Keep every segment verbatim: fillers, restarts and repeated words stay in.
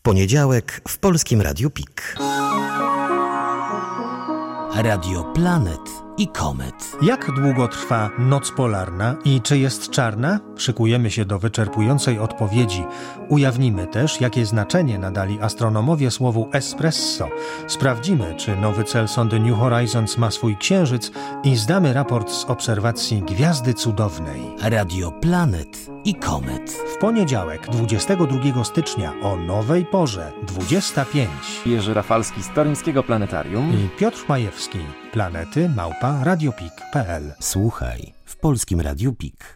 poniedziałek w Polskim Radiu P I K. Radio Planet i Komet. Jak długo trwa noc polarna i czy jest czarna? Szykujemy się do wyczerpującej odpowiedzi. Ujawnimy też, jakie znaczenie nadali astronomowie słowu espresso. Sprawdzimy, czy nowy cel sondy New Horizons ma swój księżyc i zdamy raport z obserwacji Gwiazdy Cudownej. Radio Planet i Komet. W poniedziałek, dwudziestego drugiego stycznia o nowej porze, dwudziesta pięć. Jerzy Rafalski z Toruńskiego Planetarium i Piotr Majewski. Planety małpa radiopik kropka p l. Słuchaj w Polskim Radiu P I K.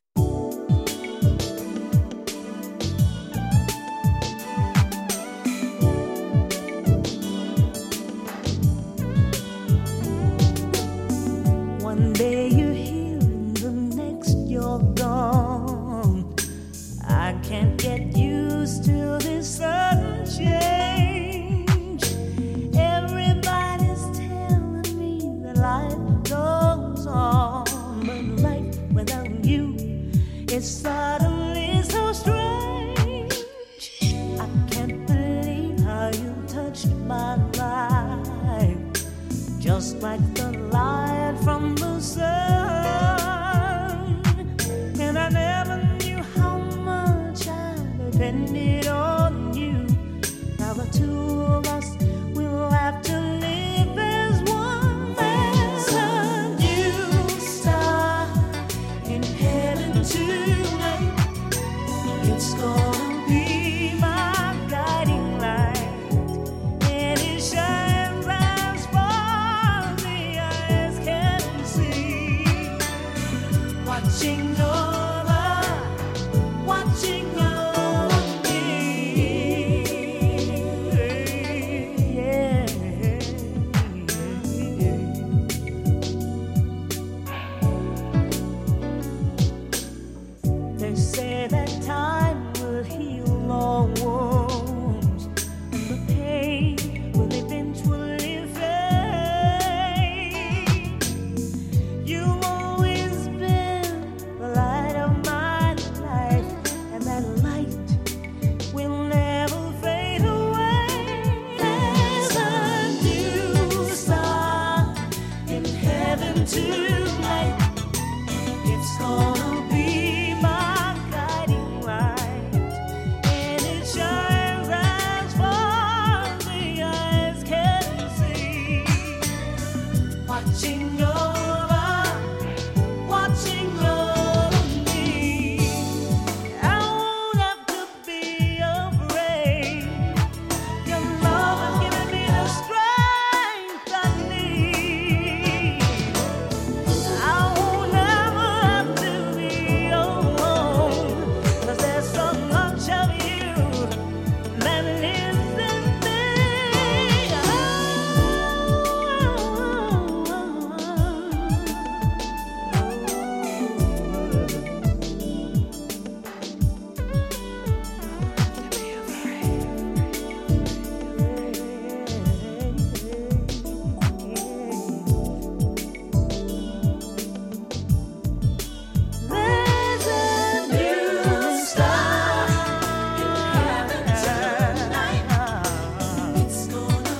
One day you're here and the next you're gone. I can't get used to this sudden change. Everybody's telling me that life goes on, but life without you is suddenly so strange. I can't believe how you touched my life, just like the light from the sun. And I never knew how much I depended on you. Now the two of us will have to live as one. There's a new star in heaven tonight. It's gonna be my guiding light, and it shines as far as the eyes can see. Watching over, watching over me. Yeah. They say that time will heal all wounds, and the pain will eventually fade. You've always been the light of my life, and that light will never fade away. There's a new star in heaven tonight. It's gonna be my guiding light, and it shines as far as the eyes can see. Watching over, watching over me. I won't have to be afraid. Your love has given me the strength I need. I won't ever have to be alone, 'cause there's so much of you that lives in me. There's a new star in heaven tonight. It's gonna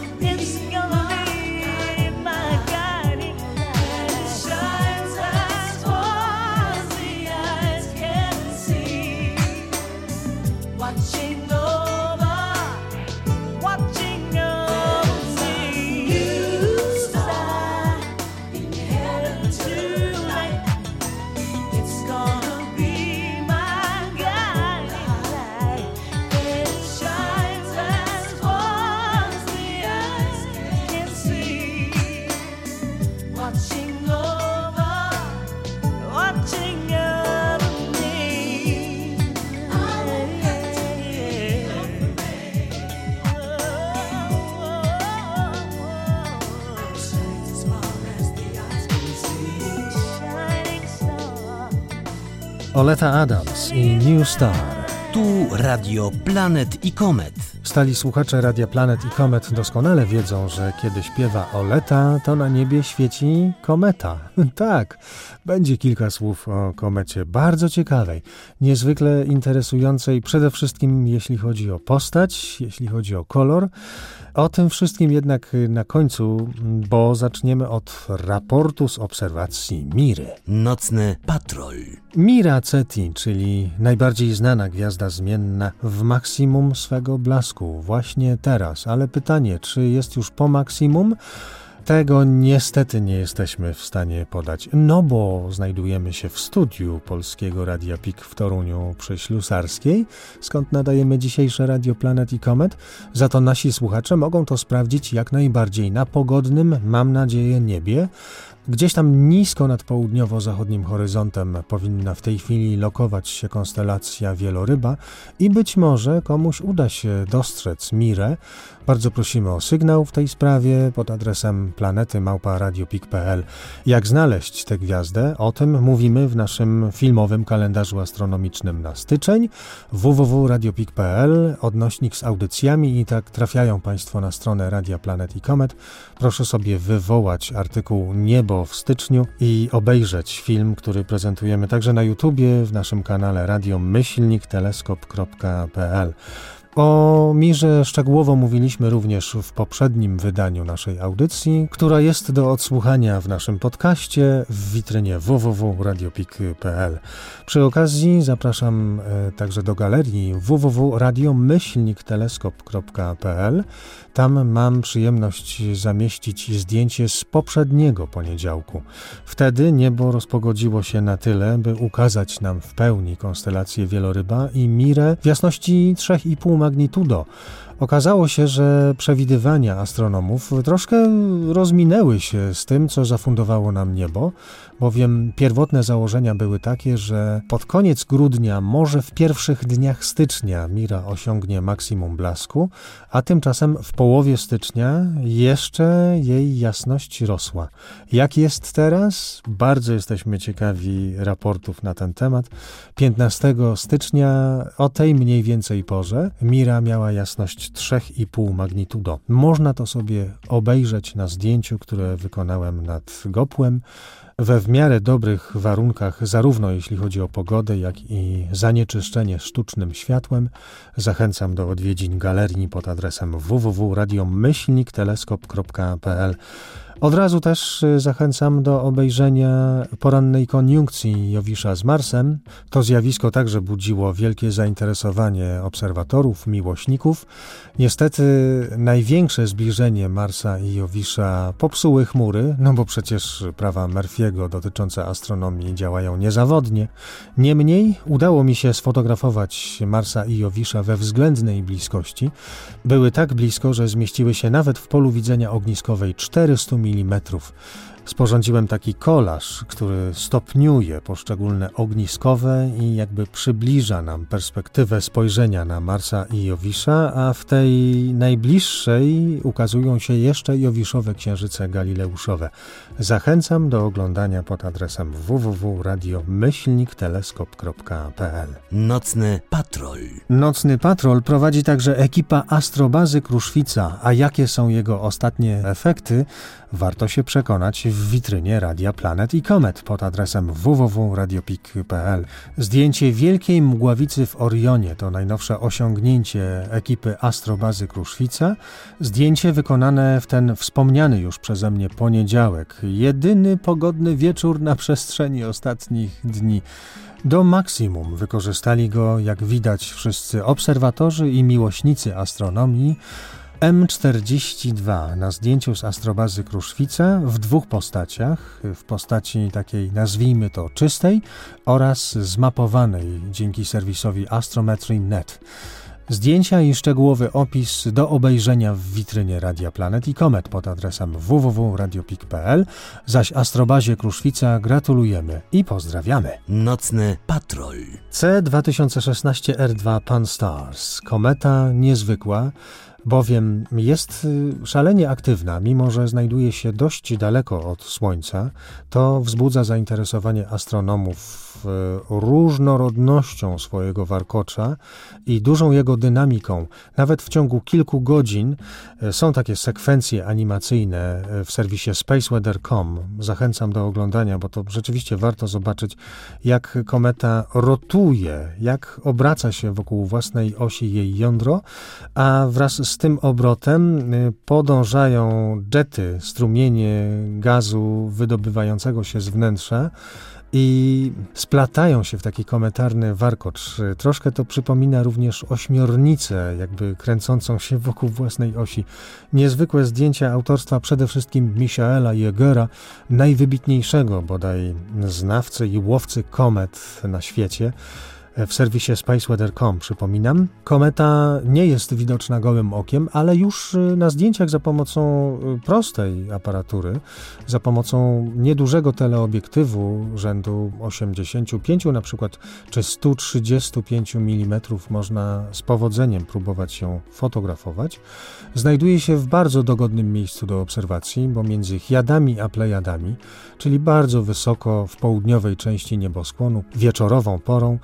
be my guiding light. It shines as far as the eyes can see. Watching over, watching over me. New star in heaven tonight. It's gonna be my guiding light. It shines as far as the eyes can see. Watching over, watching over me. Shines as far as the eyes can see. Shining star. Oleta Adams i New Star. Tu Radio Planet i Komet. Stali słuchacze Radia Planet i Komet doskonale wiedzą, że kiedy śpiewa Oleta, to na niebie świeci kometa. Tak, będzie kilka słów o komecie bardzo ciekawej, niezwykle interesującej, przede wszystkim jeśli chodzi o postać, jeśli chodzi o kolor. O tym wszystkim jednak na końcu, bo zaczniemy od raportu z obserwacji Miry. Nocny patrol. Mira Ceti, czyli najbardziej znana gwiazda zmienna w maksimum swego blasku właśnie teraz. Ale pytanie, czy jest już po maksimum? Tego niestety nie jesteśmy w stanie podać, no bo znajdujemy się w studiu Polskiego Radia Pik w Toruniu przy Ślusarskiej, skąd nadajemy dzisiejsze Radio Planet i Komet. Za to nasi słuchacze mogą to sprawdzić jak najbardziej na pogodnym, mam nadzieję, niebie. Gdzieś tam nisko nad południowo-zachodnim horyzontem powinna w tej chwili lokować się konstelacja Wieloryba i być może komuś uda się dostrzec Mirę. Bardzo prosimy o sygnał w tej sprawie pod adresem planety małpa radiopik kropka p l. Jak znaleźć tę gwiazdę? O tym mówimy w naszym filmowym kalendarzu astronomicznym na styczeń w w w kropka radiopik kropka p l, odnośnik z audycjami i tak trafiają Państwo na stronę Radia Planet i Komet. Proszę sobie wywołać artykuł Niebo w styczniu i obejrzeć film, który prezentujemy także na YouTubie w naszym kanale radio myślnik teleskop kropka p l. O Mirze szczegółowo mówiliśmy również w poprzednim wydaniu naszej audycji, która jest do odsłuchania w naszym podcaście w witrynie w w w kropka radiopik kropka p l. Przy okazji zapraszam e, także do galerii w w w kropka radio myślnik teleskop kropka p l. Tam mam przyjemność zamieścić zdjęcie z poprzedniego poniedziałku. Wtedy niebo rozpogodziło się na tyle, by ukazać nam w pełni konstelację Wieloryba i Mirę w jasności trzy i pół magnitudo. Okazało się, że przewidywania astronomów troszkę rozminęły się z tym, co zafundowało nam niebo, bowiem pierwotne założenia były takie, że pod koniec grudnia, może w pierwszych dniach stycznia Mira osiągnie maksimum blasku, a tymczasem w połowie stycznia jeszcze jej jasność rosła. Jak jest teraz? Bardzo jesteśmy ciekawi raportów na ten temat. piętnastego stycznia o tej mniej więcej porze Mira miała jasność trzy i pół magnitudo. Można to sobie obejrzeć na zdjęciu, które wykonałem nad Gopłem, we w miarę dobrych warunkach, zarówno jeśli chodzi o pogodę, jak i zanieczyszczenie sztucznym światłem. Zachęcam do odwiedzin galerii pod adresem w w w kropka radio myślnik teleskop kropka p l. Od razu też zachęcam do obejrzenia porannej koniunkcji Jowisza z Marsem. To zjawisko także budziło wielkie zainteresowanie obserwatorów, miłośników. Niestety największe zbliżenie Marsa i Jowisza popsuły chmury, no bo przecież prawa Murphy'ego dotyczące astronomii działają niezawodnie. Niemniej udało mi się sfotografować Marsa i Jowisza we względnej bliskości. Były tak blisko, że zmieściły się nawet w polu widzenia ogniskowej czterysta milimetrów. Sporządziłem taki kolaż, który stopniuje poszczególne ogniskowe i jakby przybliża nam perspektywę spojrzenia na Marsa i Jowisza, a w tej najbliższej ukazują się jeszcze jowiszowe księżyce galileuszowe. Zachęcam do oglądania pod adresem w w w kropka radio myślnik teleskop kropka p l. Nocny patrol. Nocny patrol prowadzi także ekipa Astrobazy Kruszwica, a jakie są jego ostatnie efekty, warto się przekonać w witrynie Radia Planet i Komet pod adresem w w w kropka radiopik kropka p l. Zdjęcie Wielkiej Mgławicy w Orionie to najnowsze osiągnięcie ekipy Astrobazy Kruszwica. Zdjęcie wykonane w ten wspomniany już przeze mnie poniedziałek. Jedyny pogodny wieczór na przestrzeni ostatnich dni. Do maksimum wykorzystali go, jak widać, wszyscy obserwatorzy i miłośnicy astronomii. M czterdzieści dwa na zdjęciu z Astrobazy Kruszwica w dwóch postaciach, w postaci takiej, nazwijmy to, czystej oraz zmapowanej dzięki serwisowi Astrometry kropka net. Zdjęcia i szczegółowy opis do obejrzenia w witrynie Radia Planet i Komet pod adresem w w w kropka radiopik kropka p l, zaś Astrobazie Kruszwica gratulujemy i pozdrawiamy. Nocny patrol. C dwa tysiące szesnaście R dwa Pan-STARRS, kometa niezwykła, bowiem jest szalenie aktywna, mimo że znajduje się dość daleko od Słońca, to wzbudza zainteresowanie astronomów różnorodnością swojego warkocza i dużą jego dynamiką. Nawet w ciągu kilku godzin są takie sekwencje animacyjne w serwisie spaceweather kropka com. Zachęcam do oglądania, bo to rzeczywiście warto zobaczyć, jak kometa rotuje, jak obraca się wokół własnej osi jej jądro, a wraz z tym obrotem podążają jety, strumienie gazu wydobywającego się z wnętrza i splatają się w taki kometarny warkocz. Troszkę to przypomina również ośmiornicę, jakby kręcącą się wokół własnej osi. Niezwykłe zdjęcia autorstwa przede wszystkim Michaela Jägera, najwybitniejszego bodaj znawcy i łowcy komet na świecie. W serwisie spaceweather kropka com, przypominam. Kometa nie jest widoczna gołym okiem, ale już na zdjęciach za pomocą prostej aparatury, za pomocą niedużego teleobiektywu rzędu osiemdziesiąt pięć na przykład, czy sto trzydzieści pięć milimetrów można z powodzeniem próbować ją fotografować. Znajduje się w bardzo dogodnym miejscu do obserwacji, bo między Chiadami a Plejadami, czyli bardzo wysoko w południowej części nieboskłonu, wieczorową porą.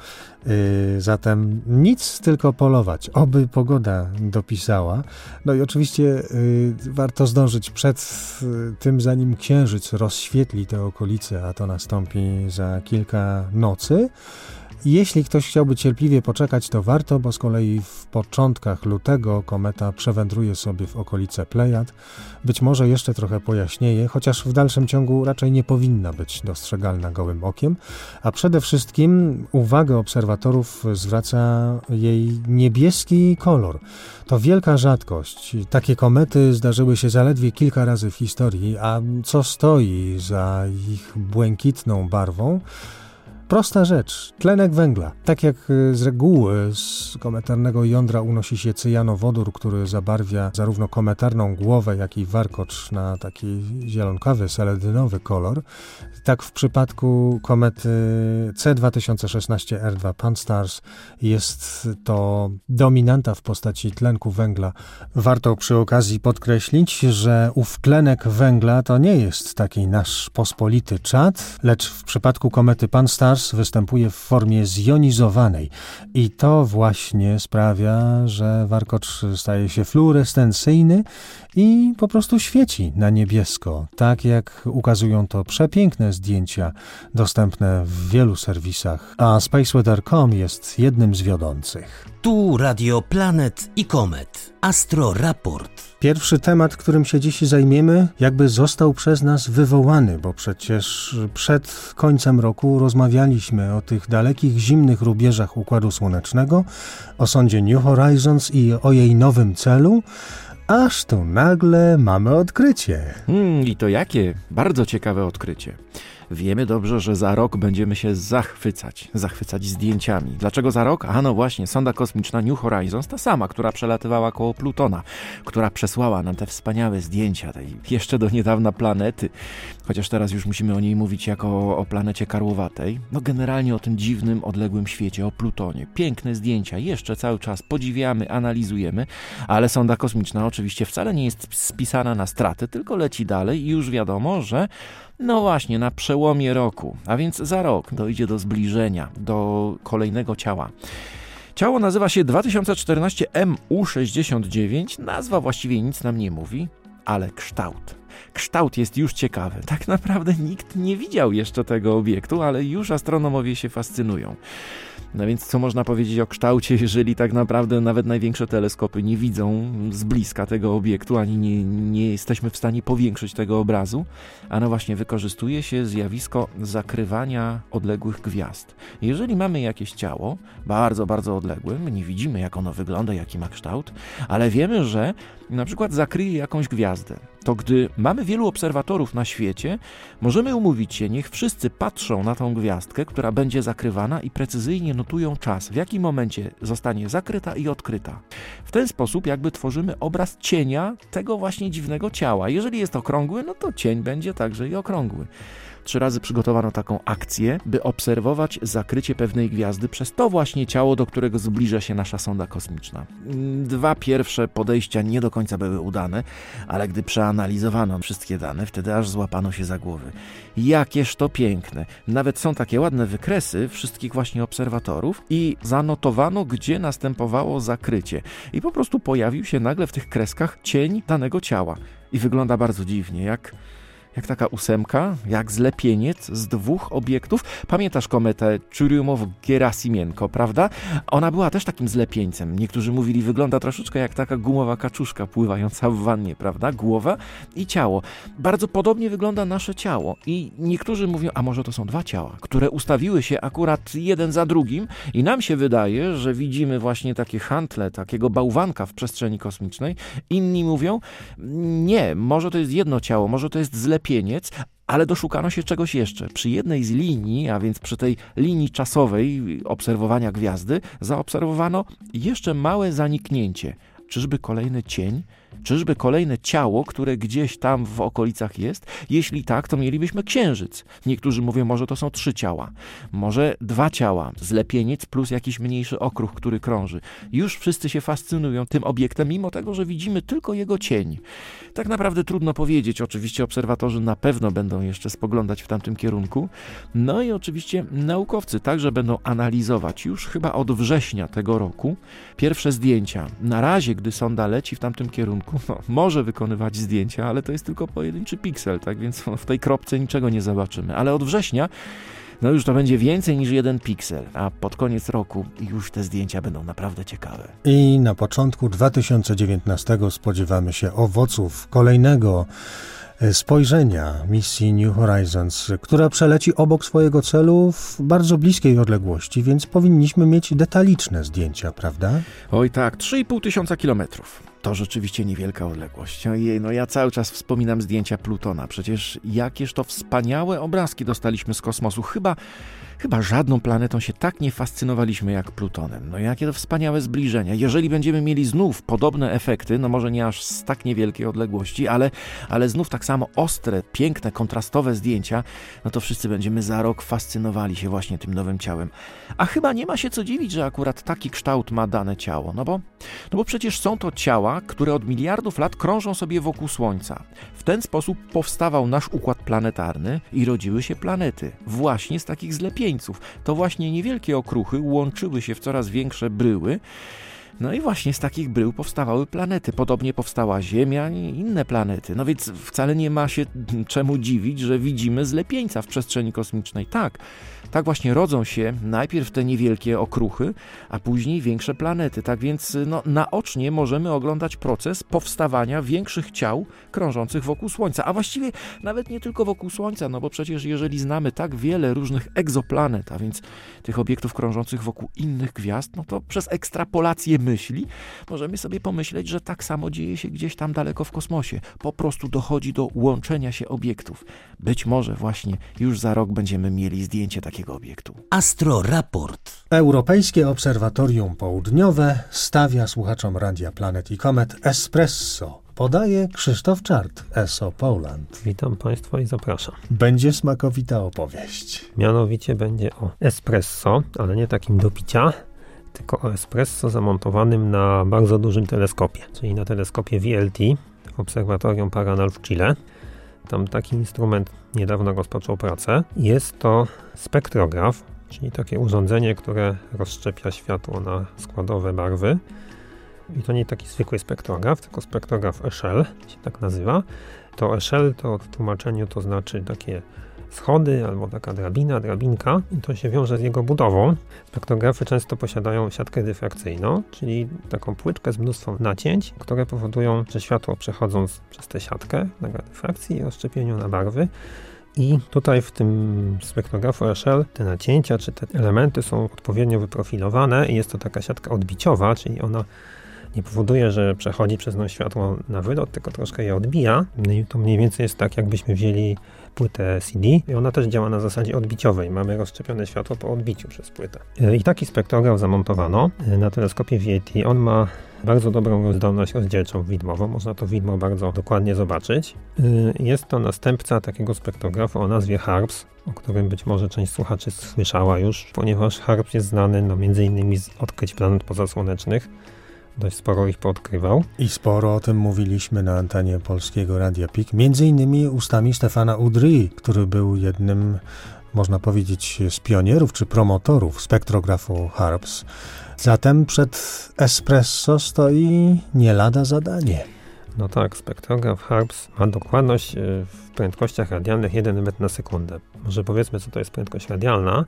Yy, zatem nic, tylko polować. Oby pogoda dopisała. No i oczywiście yy, warto zdążyć przed yy, tym, zanim księżyc rozświetli te okolice, a to nastąpi za kilka nocy. Jeśli ktoś chciałby cierpliwie poczekać, to warto, bo z kolei w początkach lutego kometa przewędruje sobie w okolice Plejad. Być może jeszcze trochę pojaśnieje, chociaż w dalszym ciągu raczej nie powinna być dostrzegalna gołym okiem, a przede wszystkim uwagę obserwatorów zwraca jej niebieski kolor. To wielka rzadkość. Takie komety zdarzyły się zaledwie kilka razy w historii, a co stoi za ich błękitną barwą? Prosta rzecz, tlenek węgla. Tak jak z reguły z kometarnego jądra unosi się cyjanowodór, który zabarwia zarówno kometarną głowę, jak i warkocz na taki zielonkawy, seledynowy kolor, tak w przypadku komety C dwa tysiące szesnaście R dwa Pan-STARRS jest to dominanta w postaci tlenku węgla. Warto przy okazji podkreślić, że ów tlenek węgla to nie jest taki nasz pospolity czad, lecz w przypadku komety Pan-STARRS występuje w formie zjonizowanej i to właśnie sprawia, że warkocz staje się fluorescencyjny i po prostu świeci na niebiesko, tak jak ukazują to przepiękne zdjęcia dostępne w wielu serwisach, a spaceweather kropka com jest jednym z wiodących. Tu Radio Planet i Komet. Astro Raport. Pierwszy temat, którym się dziś zajmiemy, jakby został przez nas wywołany, bo przecież przed końcem roku rozmawialiśmy o tych dalekich, zimnych rubieżach Układu Słonecznego, o sondzie New Horizons i o jej nowym celu, aż tu nagle mamy odkrycie. Hmm, i to jakie? Bardzo ciekawe odkrycie. Wiemy dobrze, że za rok będziemy się zachwycać, zachwycać zdjęciami. Dlaczego za rok? A no właśnie, sonda kosmiczna New Horizons, ta sama, która przelatywała koło Plutona, która przesłała nam te wspaniałe zdjęcia tej jeszcze do niedawna planety, chociaż teraz już musimy o niej mówić jako o planecie karłowatej. No generalnie o tym dziwnym, odległym świecie, o Plutonie. Piękne zdjęcia, jeszcze cały czas podziwiamy, analizujemy, ale sonda kosmiczna oczywiście wcale nie jest spisana na straty, tylko leci dalej i już wiadomo, że no właśnie, na przełomie roku, a więc za rok dojdzie do zbliżenia, do kolejnego ciała. Ciało nazywa się dwa tysiące czternaście M U sześćdziesiąt dziewięć, nazwa właściwie nic nam nie mówi, ale kształt. Kształt jest już ciekawy. Tak naprawdę nikt nie widział jeszcze tego obiektu, ale już astronomowie się fascynują. No więc co można powiedzieć o kształcie, jeżeli tak naprawdę nawet największe teleskopy nie widzą z bliska tego obiektu, ani nie, nie jesteśmy w stanie powiększyć tego obrazu? A no właśnie, wykorzystuje się zjawisko zakrywania odległych gwiazd. Jeżeli mamy jakieś ciało, bardzo, bardzo odległe, my nie widzimy, jak ono wygląda, jaki ma kształt, ale wiemy, że na przykład zakryje jakąś gwiazdę, to gdy mamy wielu obserwatorów na świecie, możemy umówić się, niech wszyscy patrzą na tą gwiazdkę, która będzie zakrywana i precyzyjnie notują czas, w jakim momencie zostanie zakryta i odkryta. W ten sposób jakby tworzymy obraz cienia tego właśnie dziwnego ciała. Jeżeli jest okrągły, no to cień będzie także i okrągły. Trzy razy przygotowano taką akcję, by obserwować zakrycie pewnej gwiazdy przez to właśnie ciało, do którego zbliża się nasza sonda kosmiczna. Dwa pierwsze podejścia nie do końca były udane, ale gdy przeanalizowano wszystkie dane, wtedy aż złapano się za głowy. Jakież to piękne. Nawet są takie ładne wykresy wszystkich właśnie obserwatorów i zanotowano, gdzie następowało zakrycie. I po prostu pojawił się nagle w tych kreskach cień danego ciała. I wygląda bardzo dziwnie, jak... jak taka ósemka, jak zlepieniec z dwóch obiektów. Pamiętasz kometę Churyumow-Gerasimienko, prawda? Ona była też takim zlepieńcem. Niektórzy mówili, wygląda troszeczkę jak taka gumowa kaczuszka pływająca w wannie, prawda? Głowa i ciało. Bardzo podobnie wygląda nasze ciało. I niektórzy mówią, a może to są dwa ciała, które ustawiły się akurat jeden za drugim i nam się wydaje, że widzimy właśnie takie hantle, takiego bałwanka w przestrzeni kosmicznej. Inni mówią, nie, może to jest jedno ciało, może to jest zlepieniec, ale doszukano się czegoś jeszcze. Przy jednej z linii, a więc przy tej linii czasowej obserwowania gwiazdy, zaobserwowano jeszcze małe zaniknięcie. Czyżby kolejny cień? Czyżby kolejne ciało, które gdzieś tam w okolicach jest? Jeśli tak, to mielibyśmy księżyc. Niektórzy mówią, może to są trzy ciała, może dwa ciała, zlepieniec plus jakiś mniejszy okruch, który krąży. Już wszyscy się fascynują tym obiektem, mimo tego, że widzimy tylko jego cień. Tak naprawdę trudno powiedzieć. Oczywiście obserwatorzy na pewno będą jeszcze spoglądać w tamtym kierunku. No i oczywiście naukowcy także będą analizować już chyba od września tego roku pierwsze zdjęcia. Na razie, gdy sonda leci w tamtym kierunku, no, może wykonywać zdjęcia, ale to jest tylko pojedynczy piksel, tak więc w tej kropce niczego nie zobaczymy. Ale od września no już to będzie więcej niż jeden piksel, a pod koniec roku już te zdjęcia będą naprawdę ciekawe. I na początku dwa tysiące dziewiętnastego spodziewamy się owoców kolejnego spojrzenia misji New Horizons, która przeleci obok swojego celu w bardzo bliskiej odległości, więc powinniśmy mieć detaliczne zdjęcia, prawda? Oj tak, trzy i pół tysiąca kilometrów. To rzeczywiście niewielka odległość. Ojej, no ja cały czas wspominam zdjęcia Plutona. Przecież jakież to wspaniałe obrazki dostaliśmy z kosmosu. Chyba, chyba żadną planetą się tak nie fascynowaliśmy jak Plutonem. No jakie to wspaniałe zbliżenia. Jeżeli będziemy mieli znów podobne efekty, no może nie aż z tak niewielkiej odległości, ale, ale znów tak samo ostre, piękne, kontrastowe zdjęcia, no to wszyscy będziemy za rok fascynowali się właśnie tym nowym ciałem. A chyba nie ma się co dziwić, że akurat taki kształt ma dane ciało. No bo, no bo przecież są to ciała, które od miliardów lat krążą sobie wokół Słońca. W ten sposób powstawał nasz układ planetarny i rodziły się planety. Właśnie z takich zlepieńców. To właśnie niewielkie okruchy łączyły się w coraz większe bryły. No i właśnie z takich brył powstawały planety. Podobnie powstała Ziemia i inne planety. No więc wcale nie ma się czemu dziwić, że widzimy zlepieńca w przestrzeni kosmicznej. Tak, tak właśnie rodzą się najpierw te niewielkie okruchy, a później większe planety. Tak więc no, naocznie możemy oglądać proces powstawania większych ciał krążących wokół Słońca. A właściwie nawet nie tylko wokół Słońca, no bo przecież jeżeli znamy tak wiele różnych egzoplanet, a więc tych obiektów krążących wokół innych gwiazd, no to przez ekstrapolację myśli możemy sobie pomyśleć, że tak samo dzieje się gdzieś tam daleko w kosmosie. Po prostu dochodzi do łączenia się obiektów. Być może właśnie już za rok będziemy mieli zdjęcie takiego obiektu. Astro Raport. Europejskie Obserwatorium Południowe stawia słuchaczom Radia Planet i Komet espresso. Podaje Krzysztof Czart, S O Poland. Witam Państwa i zapraszam. Będzie smakowita opowieść. Mianowicie będzie o espresso, ale nie takim do picia, tylko o espresso zamontowanym na bardzo dużym teleskopie, czyli na teleskopie V L T w Obserwatorium Paranal w Chile. Tam taki instrument niedawno rozpoczął pracę. Jest to spektrograf, czyli takie urządzenie, które rozszczepia światło na składowe barwy. I to nie taki zwykły spektrograf, tylko spektrograf Echelle, się tak nazywa. To Echelle to w tłumaczeniu to znaczy takie schody albo taka drabina, drabinka i to się wiąże z jego budową. Spektrografy często posiadają siatkę dyfrakcyjną, czyli taką płyczkę z mnóstwem nacięć, które powodują, że światło przechodząc przez tę siatkę ulega dyfrakcji i rozszczepieniu na barwy. I tutaj w tym spektrografu Echelle te nacięcia czy te elementy są odpowiednio wyprofilowane i jest to taka siatka odbiciowa, czyli ona nie powoduje, że przechodzi przez nią światło na wylot, tylko troszkę je odbija. No i to mniej więcej jest tak, jakbyśmy wzięli płytę C D i ona też działa na zasadzie odbiciowej. Mamy rozszczepione światło po odbiciu przez płytę. I taki spektrograf zamontowano na teleskopie V L T. On ma bardzo dobrą zdolność rozdzielczą widmową. Można to widmo bardzo dokładnie zobaczyć. Jest to następca takiego spektrografu o nazwie HARPS, o którym być może część słuchaczy słyszała już, ponieważ HARPS jest znany no, między innymi z odkryć planet pozasłonecznych. Dość sporo ich poodkrywał. I sporo o tym mówiliśmy na antenie Polskiego Radia Pik, między innymi ustami Stefana Udry, który był jednym, można powiedzieć, z pionierów czy promotorów spektrografu HARPS. Zatem przed Espresso stoi nie lada zadanie. No tak, spektrograf HARPS ma dokładność w prędkościach radialnych jeden metr na sekundę. Może powiedzmy, co to jest prędkość radialna.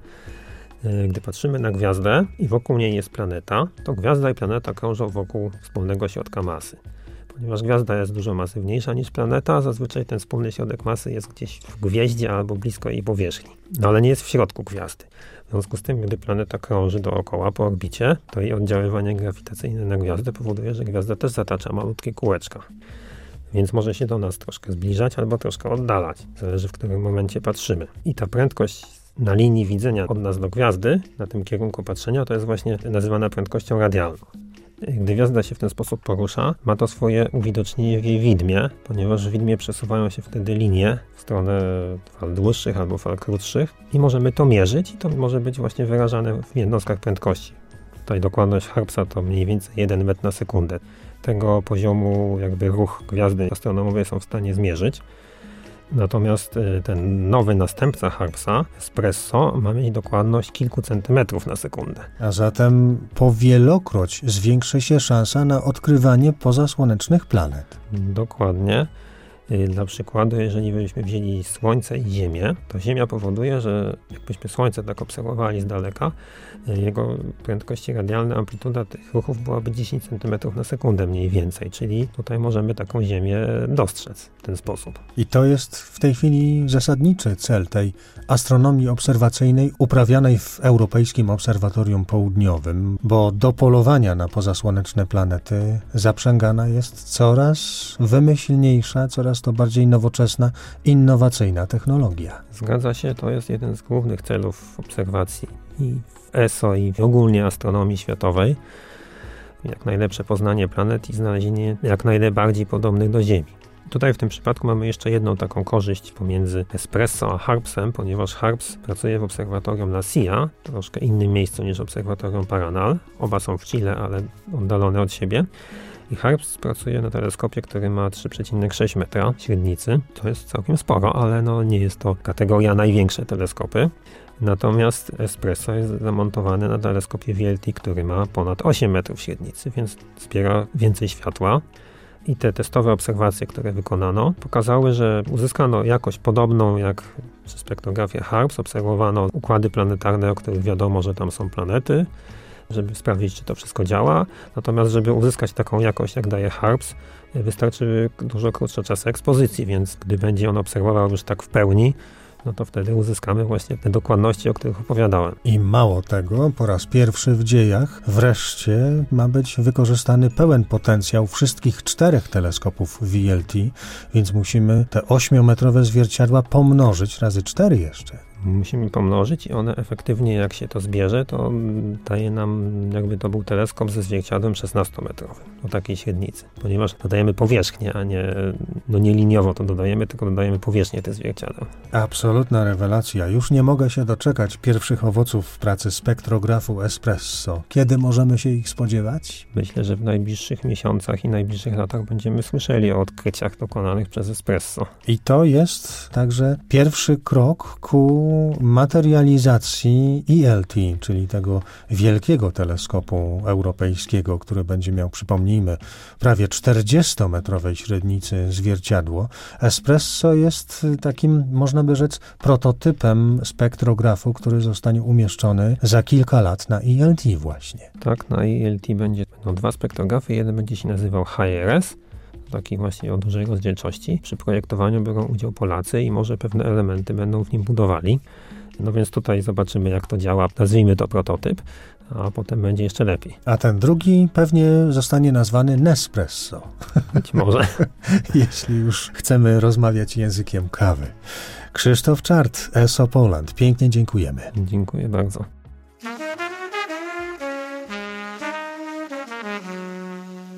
Gdy patrzymy na gwiazdę i wokół niej jest planeta, to gwiazda i planeta krążą wokół wspólnego środka masy. Ponieważ gwiazda jest dużo masywniejsza niż planeta, zazwyczaj ten wspólny środek masy jest gdzieś w gwieździe albo blisko jej powierzchni. No ale nie jest w środku gwiazdy. W związku z tym, gdy planeta krąży dookoła po orbicie, to jej oddziaływanie grawitacyjne na gwiazdę powoduje, że gwiazda też zatacza malutkie kółeczka. Więc może się do nas troszkę zbliżać albo troszkę oddalać. Zależy, w którym momencie patrzymy. I ta prędkość na linii widzenia od nas do gwiazdy, na tym kierunku patrzenia, to jest właśnie nazywana prędkością radialną. Gdy gwiazda się w ten sposób porusza, ma to swoje uwidocznienie w jej widmie, ponieważ w widmie przesuwają się wtedy linie w stronę fal dłuższych albo fal krótszych i możemy to mierzyć i to może być właśnie wyrażane w jednostkach prędkości. Tutaj dokładność HARPSa to mniej więcej jeden metr na sekundę. Tego poziomu jakby ruch gwiazdy astronomowie są w stanie zmierzyć. Natomiast ten nowy następca HARPSa, Espresso, ma mieć dokładność kilku centymetrów na sekundę. A zatem powielokroć zwiększy się szansa na odkrywanie pozasłonecznych planet. Dokładnie. Dla przykładu, jeżeli byśmy wzięli Słońce i Ziemię, to Ziemia powoduje, że jakbyśmy Słońce tak obserwowali z daleka, jego prędkości radialne, amplituda tych ruchów byłaby dziesięć centymetrów na sekundę mniej więcej, czyli tutaj możemy taką Ziemię dostrzec w ten sposób. I to jest w tej chwili zasadniczy cel tej astronomii obserwacyjnej uprawianej w Europejskim Obserwatorium Południowym, bo do polowania na pozasłoneczne planety zaprzęgana jest coraz wymyślniejsza, coraz to bardziej nowoczesna, innowacyjna technologia. Zgadza się, to jest jeden z głównych celów obserwacji i w E S O i ogólnie astronomii światowej. Jak najlepsze poznanie planet i znalezienie jak najbardziej podobnych do Ziemi. Tutaj w tym przypadku mamy jeszcze jedną taką korzyść pomiędzy Espresso a HARPSem, ponieważ HARPS pracuje w obserwatorium La Silla, troszkę innym miejscu niż obserwatorium Paranal. Oba są w Chile, ale oddalone od siebie. I HARPS pracuje na teleskopie, który ma trzy przecinek sześć metra średnicy. To jest całkiem sporo, ale no nie jest to kategoria największe teleskopy. Natomiast Espresso jest zamontowany na teleskopie V L T, który ma ponad osiem metrów średnicy, więc zbiera więcej światła. I te testowe obserwacje, które wykonano, pokazały, że uzyskano jakość podobną jak przy spektrografie HARPS. Obserwowano układy planetarne, o których wiadomo, że tam są planety, żeby sprawdzić, czy to wszystko działa. Natomiast, żeby uzyskać taką jakość, jak daje HARPS, wystarczy dużo krótszy czas ekspozycji, więc gdy będzie on obserwował już tak w pełni, no to wtedy uzyskamy właśnie te dokładności, o których opowiadałem. I mało tego, po raz pierwszy w dziejach wreszcie ma być wykorzystany pełen potencjał wszystkich czterech teleskopów V L T, więc musimy te ośmiometrowe zwierciadła pomnożyć razy cztery jeszcze. Musimy pomnożyć i one efektywnie, jak się to zbierze, to daje nam, jakby to był teleskop ze zwierciadłem szesnastometrowym o takiej średnicy, ponieważ dodajemy powierzchnię, a nie, no nie liniowo to dodajemy, tylko dodajemy powierzchnię tych zwierciadeł. Absolutna rewelacja. Już nie mogę się doczekać pierwszych owoców w pracy spektrografu Espresso. Kiedy możemy się ich spodziewać? Myślę, że w najbliższych miesiącach i najbliższych latach będziemy słyszeli o odkryciach dokonanych przez Espresso. I to jest także pierwszy krok ku materializacji E L T, czyli tego wielkiego teleskopu europejskiego, który będzie miał, przypomnijmy, prawie czterdziestometrowej średnicy zwierciadło. Espresso jest takim, można by rzec, prototypem spektrografu, który zostanie umieszczony za kilka lat na E L T właśnie. Tak, na E L T będzie, będą dwa spektrografy, jeden będzie się nazywał H R S, taki właśnie o dużej rozdzielczości. Przy projektowaniu biorą udział Polacy i może pewne elementy będą w nim budowali. No więc tutaj zobaczymy, jak to działa. Nazwijmy to prototyp, a potem będzie jeszcze lepiej. A ten drugi pewnie zostanie nazwany Nespresso. Być może. Jeśli już chcemy rozmawiać językiem kawy. Krzysztof Czart, E S O Poland. Pięknie dziękujemy. Dziękuję bardzo.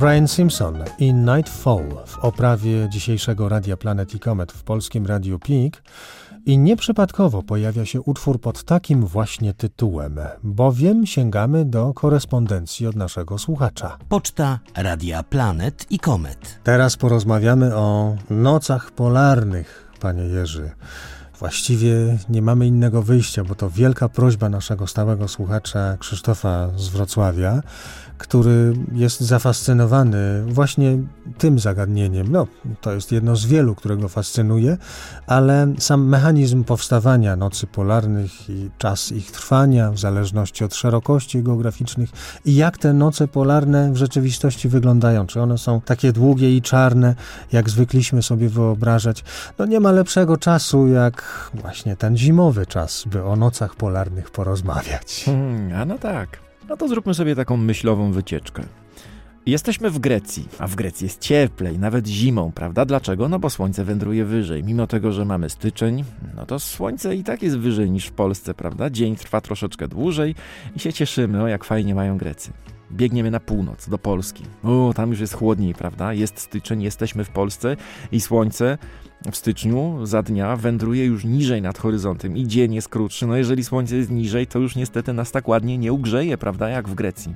Brian Simpson i Nightfall w oprawie dzisiejszego Radia Planet i Comet w Polskim Radiu Pik. I nieprzypadkowo pojawia się utwór pod takim właśnie tytułem, bowiem sięgamy do korespondencji od naszego słuchacza. Poczta Radia Planet i Comet. Teraz porozmawiamy o nocach polarnych, panie Jerzy. Właściwie nie mamy innego wyjścia, bo to wielka prośba naszego stałego słuchacza Krzysztofa z Wrocławia, który jest zafascynowany właśnie tym zagadnieniem. No, to jest jedno z wielu, które go fascynuje, ale sam mechanizm powstawania nocy polarnych i czas ich trwania w zależności od szerokości geograficznych i jak te noce polarne w rzeczywistości wyglądają. Czy one są takie długie i czarne, jak zwykliśmy sobie wyobrażać? No nie ma lepszego czasu, jak właśnie ten zimowy czas, by o nocach polarnych porozmawiać. Hmm, a no tak. No to zróbmy sobie taką myślową wycieczkę. Jesteśmy w Grecji, a w Grecji jest cieplej, nawet zimą, prawda? Dlaczego? No bo słońce wędruje wyżej. Mimo tego, że mamy styczeń, no to słońce i tak jest wyżej niż w Polsce, prawda? Dzień trwa troszeczkę dłużej i się cieszymy, o jak fajnie mają Grecy. Biegniemy na północ, do Polski. O, tam już jest chłodniej, prawda? Jest styczeń, jesteśmy w Polsce i słońce w styczniu za dnia wędruje już niżej nad horyzontem i dzień jest krótszy. No jeżeli słońce jest niżej, to już niestety nas tak ładnie nie ugrzeje, prawda, jak w Grecji.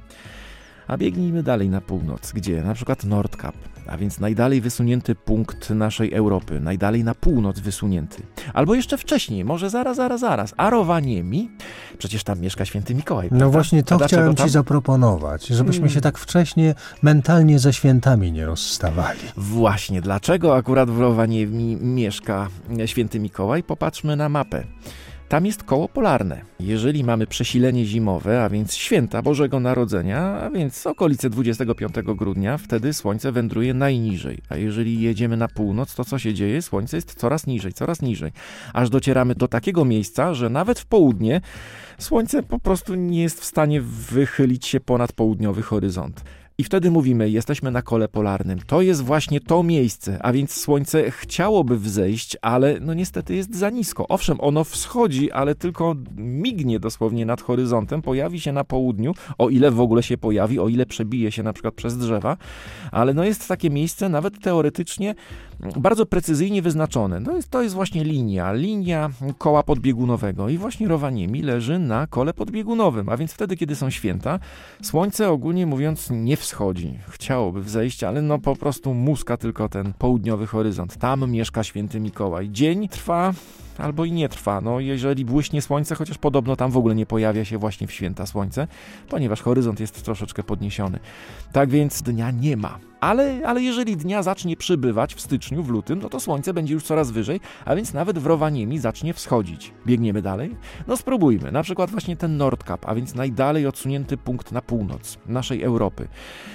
A biegnijmy dalej na północ, gdzie na przykład Nordkap, a więc najdalej wysunięty punkt naszej Europy, najdalej na północ wysunięty. Albo jeszcze wcześniej, może zaraz, zaraz, zaraz, a Rovaniemi, przecież tam mieszka święty Mikołaj. No prawda? właśnie to chciałem tam ci zaproponować, żebyśmy hmm. się tak wcześnie mentalnie ze świętami nie rozstawali. Właśnie, dlaczego akurat w Rovaniemi mieszka święty Mikołaj? Popatrzmy na mapę. Tam jest koło polarne. Jeżeli mamy przesilenie zimowe, a więc święta Bożego Narodzenia, a więc okolice dwudziestego piątego grudnia, wtedy słońce wędruje najniżej. A jeżeli jedziemy na północ, to co się dzieje? Słońce jest coraz niżej, coraz niżej. Aż docieramy do takiego miejsca, że nawet w południe słońce po prostu nie jest w stanie wychylić się ponad południowy horyzont. I wtedy mówimy, jesteśmy na kole polarnym. To jest właśnie to miejsce, a więc słońce chciałoby wzejść, ale no niestety jest za nisko. Owszem, ono wschodzi, ale tylko mignie dosłownie nad horyzontem, pojawi się na południu, o ile w ogóle się pojawi, o ile przebije się na przykład przez drzewa, ale no jest takie miejsce nawet teoretycznie bardzo precyzyjnie wyznaczone. No jest, to jest właśnie linia, linia koła podbiegunowego i właśnie Rovaniemi leży na kole podbiegunowym, a więc wtedy, kiedy są święta, słońce ogólnie mówiąc nie wschodzi. Chciałoby wzejść, ale no po prostu muska tylko ten południowy horyzont. Tam mieszka święty Mikołaj. Dzień trwa albo i nie trwa. No jeżeli błyśnie słońce, chociaż podobno tam w ogóle nie pojawia się właśnie w święta słońce, ponieważ horyzont jest troszeczkę podniesiony. Tak więc dnia nie ma. Ale, ale jeżeli dnia zacznie przybywać w styczniu, w lutym, no to słońce będzie już coraz wyżej, a więc nawet w Rovaniemi zacznie wschodzić. Biegniemy dalej? No spróbujmy. Na przykład właśnie ten Nordkap, a więc najdalej odsunięty punkt na północ naszej Europy.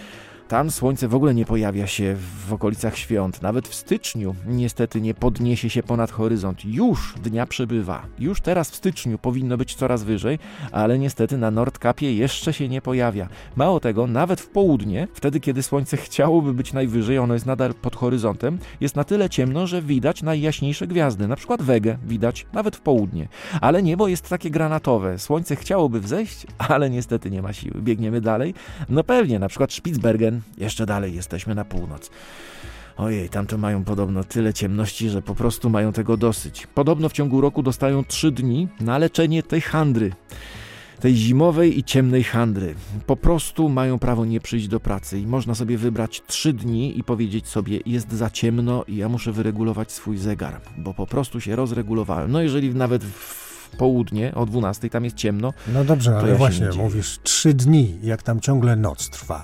Tam słońce w ogóle nie pojawia się w okolicach świąt. Nawet w styczniu niestety nie podniesie się ponad horyzont. Już dnia przybywa. Już teraz w styczniu powinno być coraz wyżej, ale niestety na Nordkapie jeszcze się nie pojawia. Mało tego, nawet w południe, wtedy kiedy słońce chciałoby być najwyżej, ono jest nadal pod horyzontem, jest na tyle ciemno, że widać najjaśniejsze gwiazdy. Na przykład Wegę widać nawet w południe. Ale niebo jest takie granatowe. Słońce chciałoby wzejść, ale niestety nie ma siły. Biegniemy dalej. No pewnie, na przykład Spitsbergen. Jeszcze dalej jesteśmy na północ. Ojej, tam to mają podobno tyle ciemności, że po prostu mają tego dosyć. Podobno w ciągu roku dostają trzy dni na leczenie tej handry. Tej zimowej i ciemnej handry. Po prostu mają prawo nie przyjść do pracy i można sobie wybrać trzy dni i powiedzieć sobie, jest za ciemno i ja muszę wyregulować swój zegar, bo po prostu się rozregulowałem. No jeżeli nawet w południe, o dwunastej tam jest ciemno. No dobrze, ale ja właśnie mówisz trzy dni, jak tam ciągle noc trwa.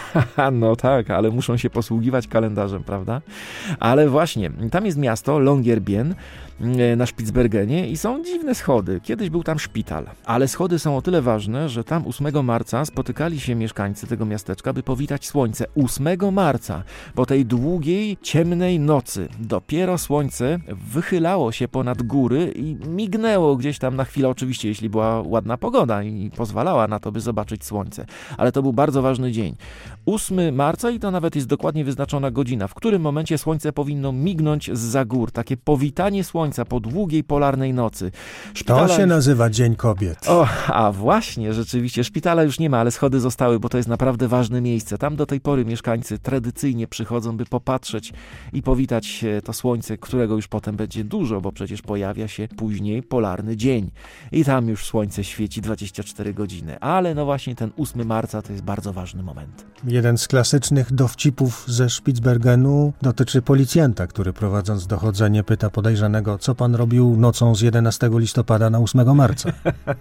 No tak, ale muszą się posługiwać kalendarzem, prawda? Ale właśnie, tam jest miasto Longyearbyen na Spitsbergenie i są dziwne schody. Kiedyś był tam szpital, ale schody są o tyle ważne, że tam ósmego marca spotykali się mieszkańcy tego miasteczka, by powitać słońce. ósmego marca, po tej długiej, ciemnej nocy, dopiero słońce wychylało się ponad góry i mignęło gdzieś tam na chwilę, oczywiście jeśli była ładna pogoda i pozwalała na to, by zobaczyć słońce. Ale to był bardzo ważny dzień. ósmego marca i to nawet jest dokładnie wyznaczona godzina, w którym momencie słońce powinno mignąć zza gór. Takie powitanie słońca po długiej polarnej nocy. Szpitala... To się nazywa Dzień Kobiet. O, a właśnie, rzeczywiście, szpitala już nie ma, ale schody zostały, bo to jest naprawdę ważne miejsce. Tam do tej pory mieszkańcy tradycyjnie przychodzą, by popatrzeć i powitać to słońce, którego już potem będzie dużo, bo przecież pojawia się później polarny dzień. I tam już słońce świeci dwadzieścia cztery godziny. Ale no właśnie ten ósmego marca to jest bardzo ważny moment. Jeden z klasycznych dowcipów ze Spitsbergenu dotyczy policjanta, który prowadząc dochodzenie pyta podejrzanego, co pan robił nocą z jedenastego listopada na ósmego marca.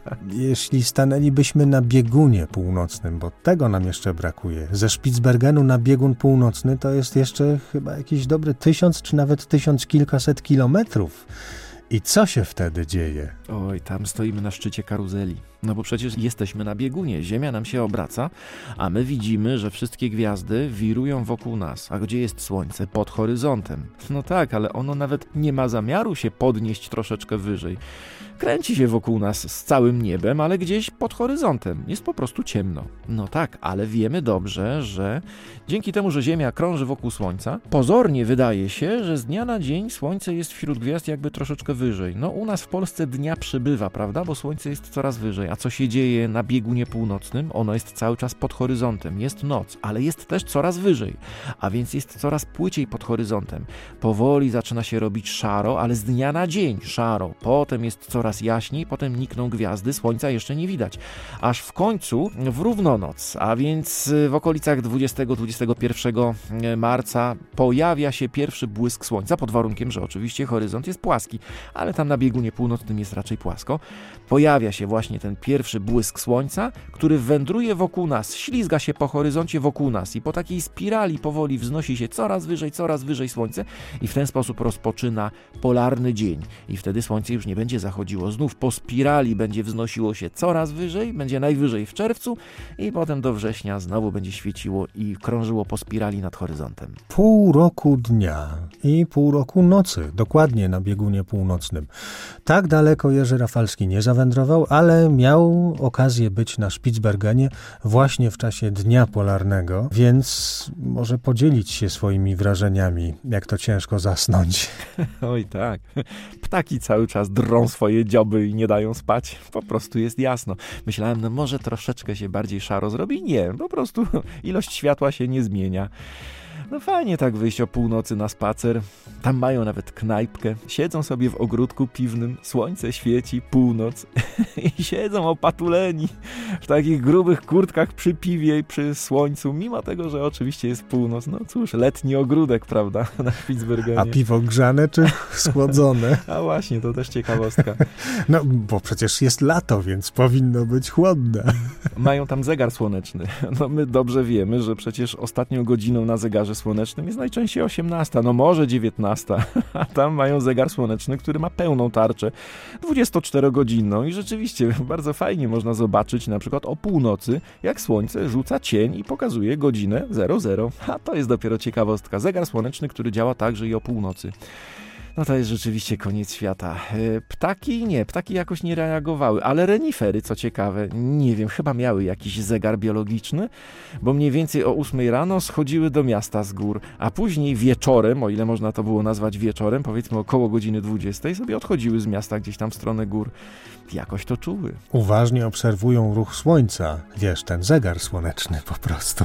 Jeśli stanęlibyśmy na biegunie północnym, bo tego nam jeszcze brakuje. Ze Spitsbergenu na biegun północny to jest jeszcze chyba jakiś dobry tysiąc, czy nawet tysiąc kilkaset kilometrów. I co się wtedy dzieje? Oj, tam stoimy na szczycie karuzeli. No bo przecież jesteśmy na biegunie, Ziemia nam się obraca, a my widzimy, że wszystkie gwiazdy wirują wokół nas. A gdzie jest Słońce? Pod horyzontem. No tak, ale ono nawet nie ma zamiaru się podnieść troszeczkę wyżej. Kręci się wokół nas z całym niebem, ale gdzieś pod horyzontem. Jest po prostu ciemno. No tak, ale wiemy dobrze, że dzięki temu, że Ziemia krąży wokół Słońca, pozornie wydaje się, że z dnia na dzień Słońce jest wśród gwiazd jakby troszeczkę wyżej. No u nas w Polsce dnia przybywa, prawda? Bo Słońce jest coraz wyżej. A co się dzieje na biegunie północnym? Ono jest cały czas pod horyzontem. Jest noc, ale jest też coraz wyżej. A więc jest coraz płyciej pod horyzontem. Powoli zaczyna się robić szaro, ale z dnia na dzień szaro. Potem jest coraz jaśniej, potem nikną gwiazdy, słońca jeszcze nie widać. Aż w końcu w równonoc, a więc w okolicach dwudziestego do dwudziestego pierwszego marca pojawia się pierwszy błysk słońca, pod warunkiem, że oczywiście horyzont jest płaski, ale tam na biegunie północnym jest raczej płasko. Pojawia się właśnie ten pierwszy błysk słońca, który wędruje wokół nas, ślizga się po horyzoncie wokół nas i po takiej spirali powoli wznosi się coraz wyżej, coraz wyżej słońce i w ten sposób rozpoczyna polarny dzień. I wtedy słońce już nie będzie zachodziło. Znów po spirali będzie wznosiło się coraz wyżej, będzie najwyżej w czerwcu i potem do września znowu będzie świeciło i krążyło po spirali nad horyzontem. Pół roku dnia i pół roku nocy, dokładnie na biegunie północnym. Tak daleko Jerzy Rafalski nie zawędrował, ale miał okazję być na Spitsbergenie właśnie w czasie dnia polarnego, więc może podzielić się swoimi wrażeniami, jak to ciężko zasnąć. Oj tak, ptaki cały czas drą swoje dzioby i nie dają spać. Po prostu jest jasno. Myślałem, no może troszeczkę się bardziej szaro zrobi. Nie, po prostu ilość światła się nie zmienia. No fajnie tak wyjść o północy na spacer. Tam mają nawet knajpkę. Siedzą sobie w ogródku piwnym. Słońce świeci, północ. I siedzą opatuleni w takich grubych kurtkach przy piwie i przy słońcu. Mimo tego, że oczywiście jest północ. No cóż, letni ogródek, prawda? Na Spitsbergenie. A piwo grzane czy schłodzone? A właśnie, to też ciekawostka. No, bo przecież jest lato, więc powinno być chłodne. Mają tam zegar słoneczny. No my dobrze wiemy, że przecież ostatnią godziną na zegarze słonecznym jest najczęściej osiemnasta, no może dziewiętnasta, a tam mają zegar słoneczny, który ma pełną tarczę dwudziestoczterogodzinną i rzeczywiście bardzo fajnie można zobaczyć na przykład o północy, jak słońce rzuca cień i pokazuje godzinę zero zero, a to jest dopiero ciekawostka. Zegar słoneczny, który działa także i o północy. No to jest rzeczywiście koniec świata. Ptaki nie, ptaki jakoś nie reagowały, ale renifery, co ciekawe, nie wiem, chyba miały jakiś zegar biologiczny, bo mniej więcej o ósmej rano schodziły do miasta z gór, a później wieczorem, o ile można to było nazwać wieczorem, powiedzmy około godziny dwudziestej, sobie odchodziły z miasta gdzieś tam w stronę gór. Jakoś to czuły. Uważnie obserwują ruch słońca, wiesz, ten zegar słoneczny po prostu.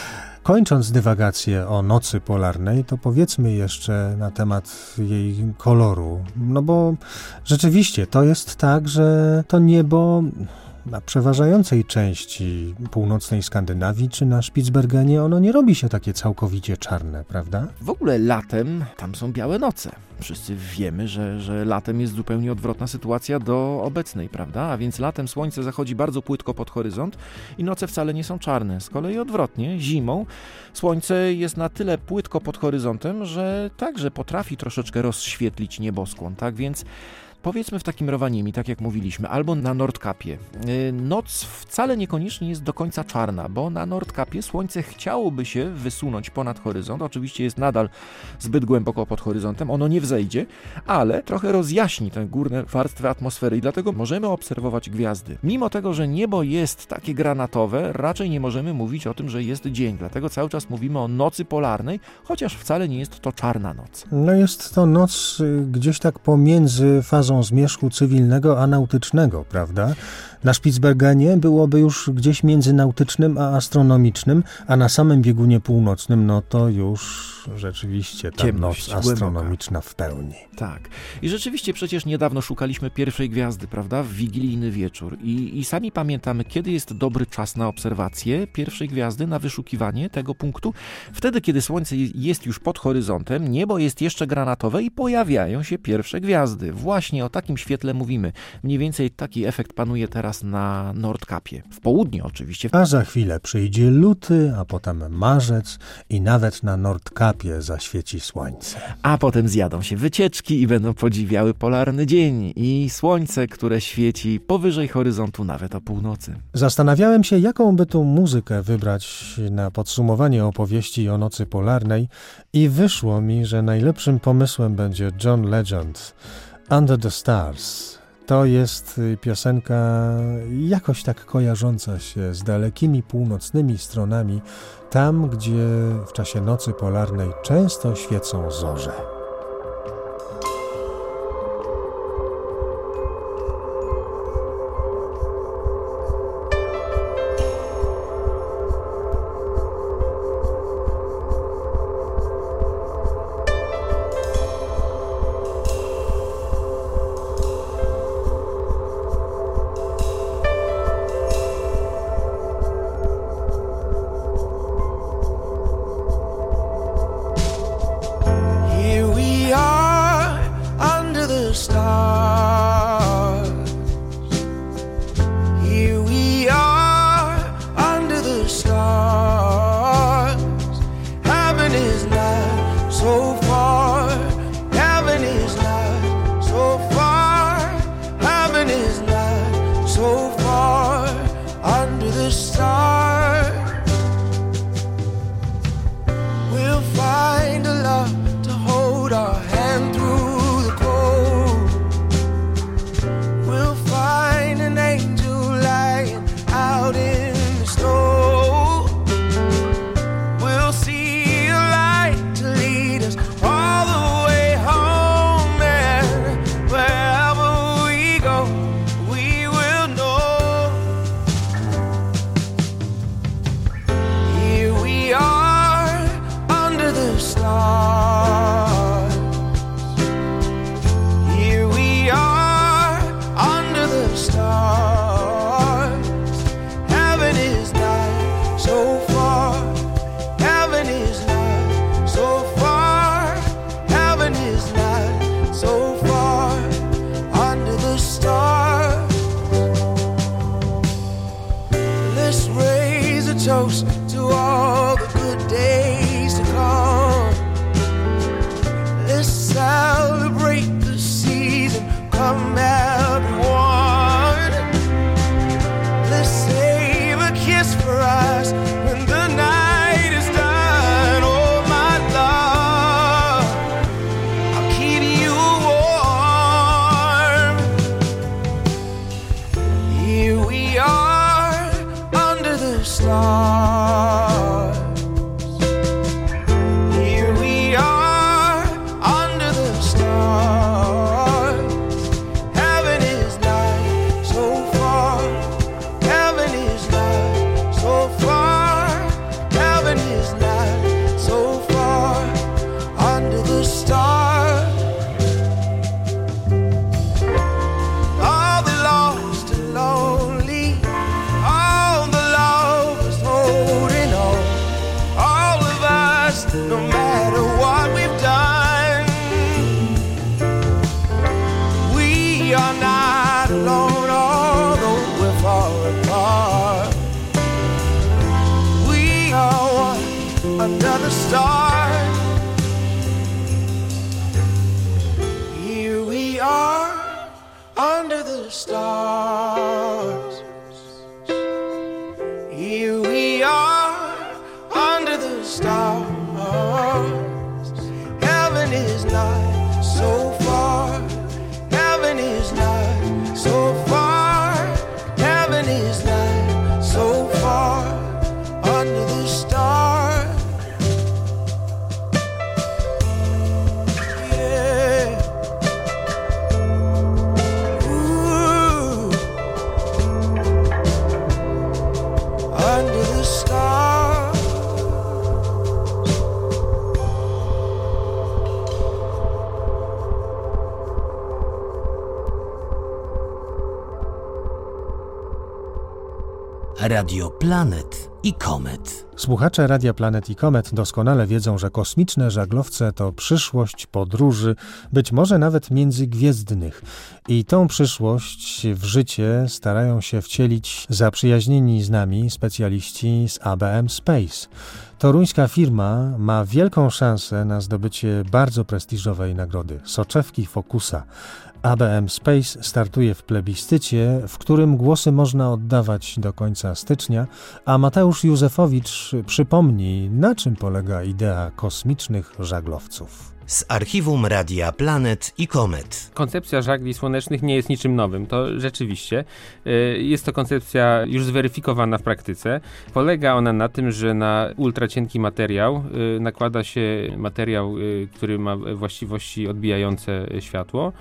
Kończąc dywagację o nocy polarnej, to powiedzmy jeszcze na temat jej koloru. No bo rzeczywiście to jest tak, że to niebo na przeważającej części północnej Skandynawii czy na Spitsbergenie ono nie robi się takie całkowicie czarne, prawda? W ogóle latem tam są białe noce. Wszyscy wiemy, że, że latem jest zupełnie odwrotna sytuacja do obecnej, prawda? A więc latem słońce zachodzi bardzo płytko pod horyzont i noce wcale nie są czarne. Z kolei odwrotnie, zimą słońce jest na tyle płytko pod horyzontem, że także potrafi troszeczkę rozświetlić nieboskłon, tak? Więc powiedzmy w takim Rovaniemi, tak jak mówiliśmy, albo na Nordkapie, noc wcale niekoniecznie jest do końca czarna, bo na Nordkapie słońce chciałoby się wysunąć ponad horyzont, oczywiście jest nadal zbyt głęboko pod horyzontem, ono nie wzejdzie, ale trochę rozjaśni tę górne warstwy atmosfery i dlatego możemy obserwować gwiazdy. Mimo tego, że niebo jest takie granatowe, raczej nie możemy mówić o tym, że jest dzień, dlatego cały czas mówimy o nocy polarnej, chociaż wcale nie jest to czarna noc. No jest to noc gdzieś tak pomiędzy fazą zmierzchu cywilnego a nautycznego, prawda? Na Spitsbergenie byłoby już gdzieś między nautycznym a astronomicznym, a na samym biegunie północnym, no to już rzeczywiście ta Ciemność, noc astronomiczna głęboka. W pełni. Tak. I rzeczywiście przecież niedawno szukaliśmy pierwszej gwiazdy, prawda? W wigilijny wieczór. I, I sami pamiętamy, kiedy jest dobry czas na obserwację pierwszej gwiazdy, na wyszukiwanie tego punktu. Wtedy, kiedy słońce jest już pod horyzontem, niebo jest jeszcze granatowe i pojawiają się pierwsze gwiazdy. Właśnie o takim świetle mówimy. Mniej więcej taki efekt panuje teraz na Nordkapie. W południe oczywiście. A za chwilę przyjdzie luty, a potem marzec i nawet na Nordkapie zaświeci słońce. A potem zjadą się wycieczki i będą podziwiały polarny dzień i słońce, które świeci powyżej horyzontu nawet o północy. Zastanawiałem się, jaką by tu muzykę wybrać na podsumowanie opowieści o nocy polarnej i wyszło mi, że najlepszym pomysłem będzie John Legend, Under the Stars. To jest piosenka jakoś tak kojarząca się z dalekimi północnymi stronami, tam gdzie w czasie nocy polarnej często świecą zorze. stars. Here we are under the stars. Heaven is not so far. Heaven is not so far. Heaven is not so far under the stars. Yeah. Ooh. Under the stars. Radio Planet i Komet. Słuchacze Radia Planet i Komet doskonale wiedzą, że kosmiczne żaglowce to przyszłość podróży, być może nawet międzygwiezdnych. I tą przyszłość w życie starają się wcielić zaprzyjaźnieni z nami specjaliści z A B M Space. Toruńska firma ma wielką szansę na zdobycie bardzo prestiżowej nagrody – soczewki Focusa. A B M Space startuje w plebiscycie, w którym głosy można oddawać do końca stycznia, a Mateusz Józefowicz przypomni, na czym polega idea kosmicznych żaglowców. Z archiwum Radia Planet i Komet. Koncepcja żagli słonecznych nie jest niczym nowym, to rzeczywiście. Jest to koncepcja już zweryfikowana w praktyce. Polega ona na tym, że na ultracienki materiał nakłada się materiał, który ma właściwości odbijające światło.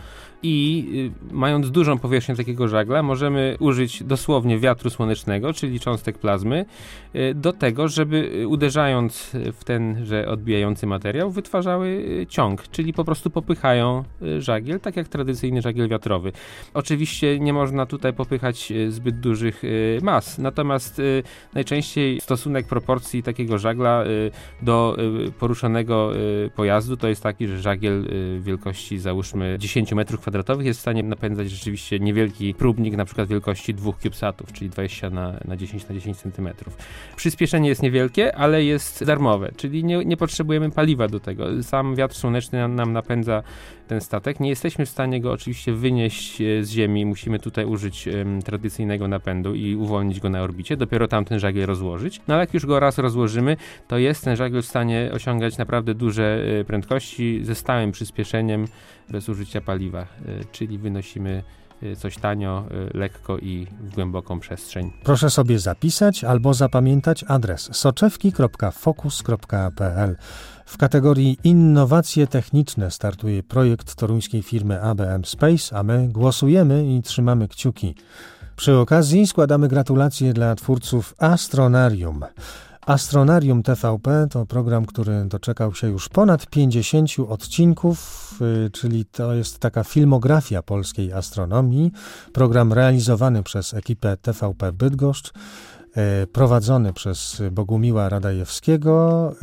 I mając dużą powierzchnię takiego żagla, możemy użyć dosłownie wiatru słonecznego, czyli cząstek plazmy, do tego, żeby uderzając w tenże odbijający materiał, wytwarzały ciąg, czyli po prostu popychają żagiel, tak jak tradycyjny żagiel wiatrowy. Oczywiście nie można tutaj popychać zbyt dużych mas, natomiast najczęściej stosunek proporcji takiego żagla do poruszonego pojazdu to jest taki, że żagiel wielkości załóżmy dziesięć metrów kwadratowych jest w stanie napędzać rzeczywiście niewielki próbnik, na przykład wielkości dwóch CubeSatów, czyli dwadzieścia na dziesięć na dziesięć centymetrów. Przyspieszenie jest niewielkie, ale jest darmowe, czyli nie, nie potrzebujemy paliwa do tego. Sam wiatr słoneczny nam, nam napędza ten statek. Nie jesteśmy w stanie go oczywiście wynieść z Ziemi, musimy tutaj użyć um, tradycyjnego napędu i uwolnić go na orbicie, dopiero tamten żagiel rozłożyć. No ale jak już go raz rozłożymy, to jest ten żagiel w stanie osiągać naprawdę duże y, prędkości ze stałym przyspieszeniem bez użycia paliwa, y, czyli wynosimy y, coś tanio, y, lekko i w głęboką przestrzeń. Proszę sobie zapisać albo zapamiętać adres soczewki kropka focus kropka p l. W kategorii Innowacje techniczne startuje projekt toruńskiej firmy A B M Space, a my głosujemy i trzymamy kciuki. Przy okazji składamy gratulacje dla twórców Astronarium. Astronarium T V P to program, który doczekał się już ponad pięćdziesięciu odcinków, czyli to jest taka filmografia polskiej astronomii. Program realizowany przez ekipę T V P Bydgoszcz, prowadzony przez Bogumiła Radajewskiego,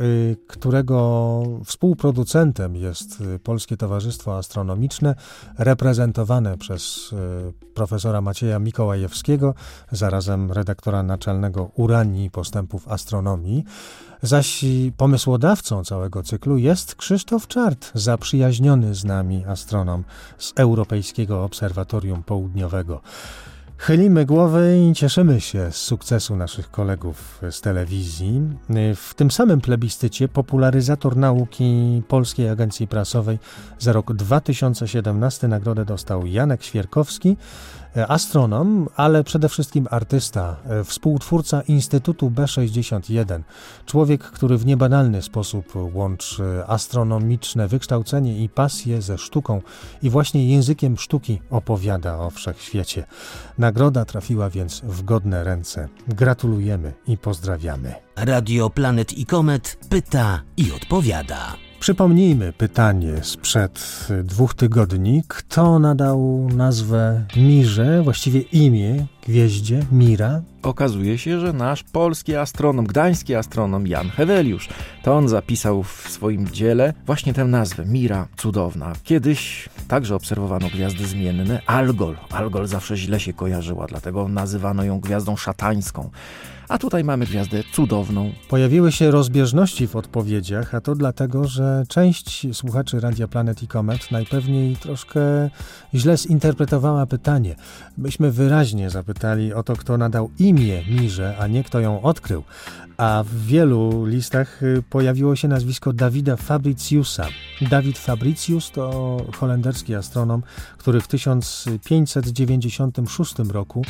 którego współproducentem jest Polskie Towarzystwo Astronomiczne, reprezentowane przez profesora Macieja Mikołajewskiego, zarazem redaktora naczelnego Uranii i Postępów Astronomii. Zaś pomysłodawcą całego cyklu jest Krzysztof Czart, zaprzyjaźniony z nami astronom z Europejskiego Obserwatorium Południowego. Chylimy głowy i cieszymy się z sukcesu naszych kolegów z telewizji. W tym samym plebiscycie popularyzator nauki Polskiej Agencji Prasowej za rok dwa tysiące siedemnasty nagrodę dostał Janek Świerkowski, astronom, ale przede wszystkim artysta, współtwórca Instytutu B sześćdziesiąt jeden. Człowiek, który w niebanalny sposób łączy astronomiczne wykształcenie i pasję ze sztuką i właśnie językiem sztuki opowiada o wszechświecie. Nagroda trafiła więc w godne ręce. Gratulujemy i pozdrawiamy. Radio Planet i Komet pyta i odpowiada. Przypomnijmy pytanie sprzed dwóch tygodni. Kto nadał nazwę Mirze, właściwie imię gwieździe Mira? Okazuje się, że nasz polski astronom, gdański astronom Jan Heweliusz, to on zapisał w swoim dziele właśnie tę nazwę, Mira cudowna. Kiedyś także obserwowano gwiazdy zmienne, Algol. Algol zawsze źle się kojarzyła, dlatego nazywano ją gwiazdą szatańską. A tutaj mamy gwiazdę cudowną. Pojawiły się rozbieżności w odpowiedziach, a to dlatego, że część słuchaczy Radia Planet i Komet najpewniej troszkę źle zinterpretowała pytanie. Myśmy wyraźnie zapytali o to, kto nadał imię Mirze, a nie kto ją odkrył. A w wielu listach pojawiło się nazwisko Davida Fabriciusa. Dawid Fabricius to holenderski astronom, który w tysiąc pięćset dziewięćdziesiątym szóstym roku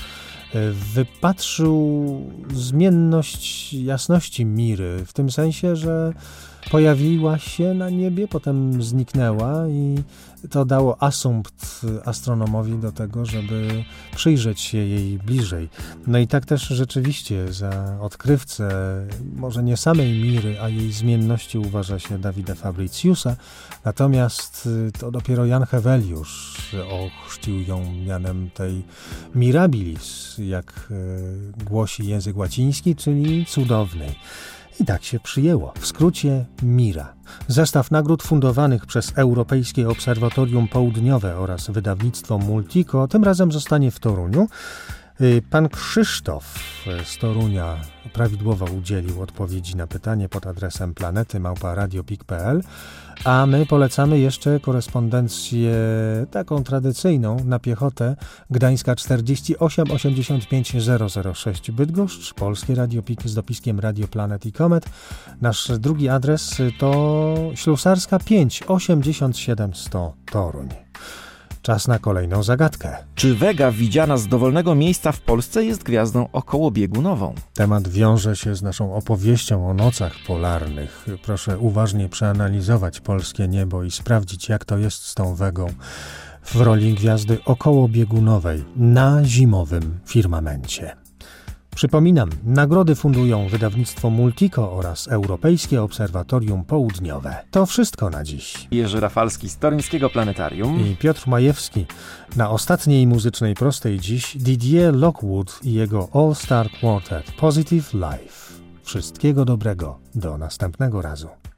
wypatrzył zmienność jasności Miry, w tym sensie, że pojawiła się na niebie, potem zniknęła i to dało asumpt astronomowi do tego, żeby przyjrzeć się jej bliżej. No i tak też rzeczywiście za odkrywcę może nie samej Miry, a jej zmienności uważa się Davida Fabriciusa, natomiast to dopiero Jan Heweliusz ochrzcił ją mianem tej Mirabilis, jak głosi język łaciński, czyli cudownej. I tak się przyjęło. W skrócie Mira. Zestaw nagród fundowanych przez Europejskie Obserwatorium Południowe oraz wydawnictwo Multico tym razem zostanie w Toruniu. Pan Krzysztof z Torunia prawidłowo udzielił odpowiedzi na pytanie pod adresem planety małpa radiopik kropka p l, a my polecamy jeszcze korespondencję taką tradycyjną na piechotę Gdańska czterdzieści osiem osiemdziesiąt pięć zero zero sześć Bydgoszcz, Polskie Radio Pik z dopiskiem Radio Planet i Komet. Nasz drugi adres to Ślusarska pięć osiemdziesiąt siedem sto Toruń. Czas na kolejną zagadkę. Czy Vega, widziana z dowolnego miejsca w Polsce, jest gwiazdą okołobiegunową? Temat wiąże się z naszą opowieścią o nocach polarnych. Proszę uważnie przeanalizować polskie niebo i sprawdzić, jak to jest z tą Vegą w roli gwiazdy okołobiegunowej na zimowym firmamencie. Przypominam, nagrody fundują wydawnictwo Multico oraz Europejskie Obserwatorium Południowe. To wszystko na dziś. Jerzy Rafalski z Toruńskiego Planetarium I Piotr Majewski. Na ostatniej muzycznej prostej dziś Didier Lockwood i jego All Star Quartet Positive Life. Wszystkiego dobrego. Do następnego razu.